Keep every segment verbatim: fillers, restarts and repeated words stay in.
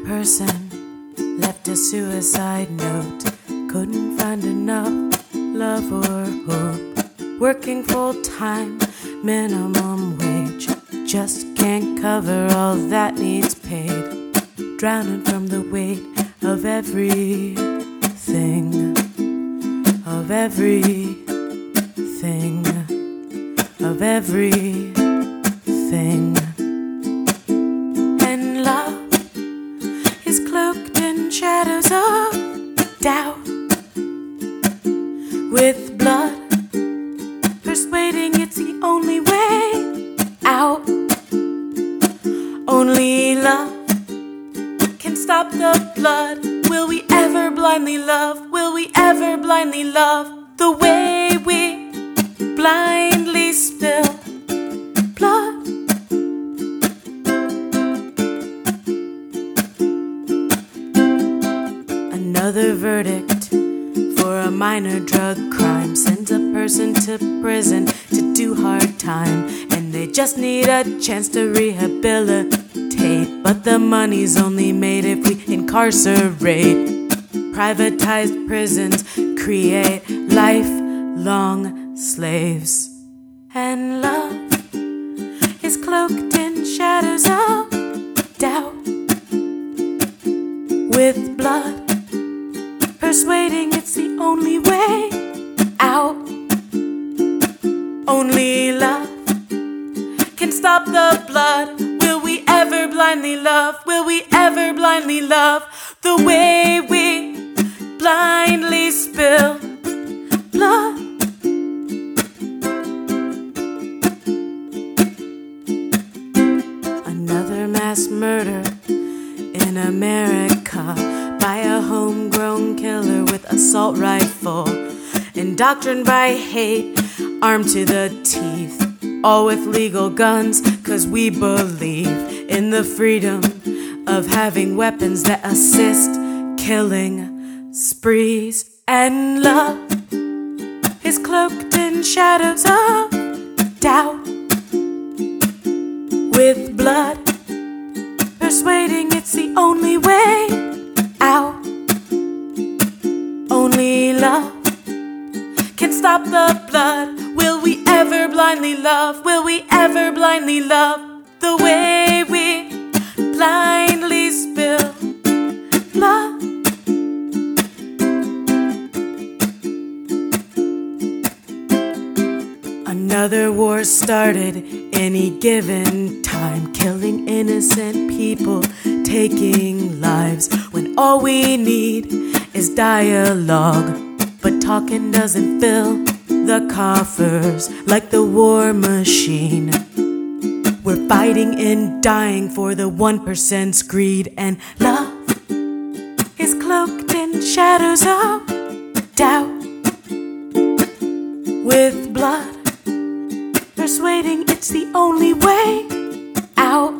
person left a suicide note. Couldn't find enough love or hope. Working full time, minimum wage, just can't cover all that needs paid. Drowning from the weight of everything, of everything, of everything. And love is cloaked in shadows of doubt, with blood persuading it's the only way out. Only love can stop the blood. Will we ever blindly love? Will we ever blindly love the way we blindly spill blood? Another verdict for a minor drug crime sends a person to prison to do hard time, and they just need a chance to rehabilitate. But the money's only made if we incarcerate. Privatized prisons create lifelong slaves. And love is cloaked in shadows of doubt, with blood persuading it's the only way out. Only love can stop the blood. Will we ever blindly love? Will we ever blindly love the way we blindly spill blood? Another mass murder in America by a homegrown killer with assault rifle, indoctrined by hate, armed to the teeth, all with legal guns, cause we believe in the freedom of having weapons that assist killing sprees. And love is cloaked in shadows of doubt, with blood persuading it's the only way out. Only love can stop the blood. Will we ever blindly love? Will we ever blindly love the way we blindly spill blood? Another war started any given time, killing innocent people, taking lives, when all we need is dialogue. But talking doesn't fill the coffers like the war machine. We're fighting and dying for the one percent's greed. And love is cloaked in shadows of doubt, with blood persuading it's the only way out.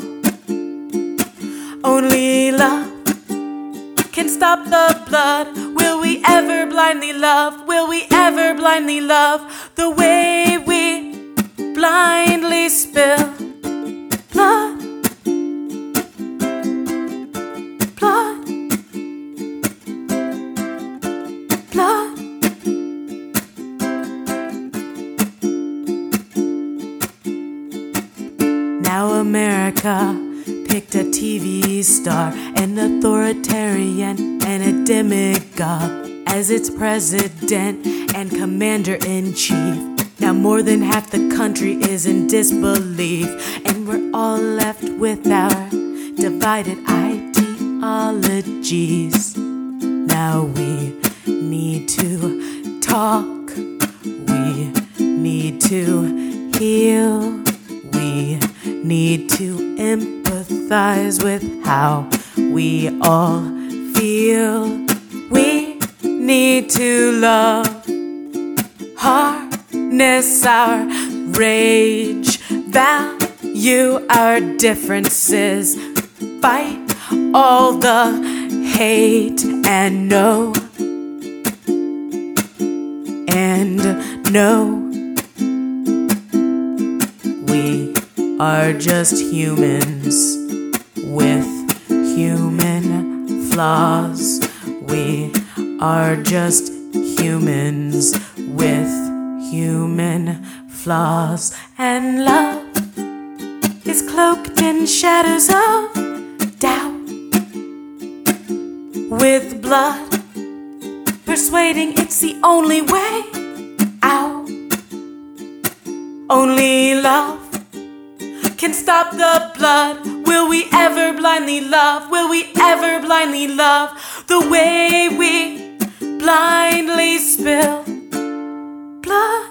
Only love can stop the blood. Will we ever blindly love? Will we ever blindly love the way we blindly spill blood? Blood. Blood. Now America picked a T V star, an authoritarian and a demagogue as its president and commander-in-chief. Now more than half the country is in disbelief, and we're all left with our divided ideologies. Now we need to talk, we need to heal, we need to empathize with how we all feel. We need to love, harness our rage, value our differences, fight all the hate, and know, and know we are just humans with human flaws. We are just humans with human flaws. And love is cloaked in shadows of doubt, with blood persuading it's the only way out. Only love can stop the blood. Will we ever blindly love? Will we ever blindly love the way we blindly spill blood?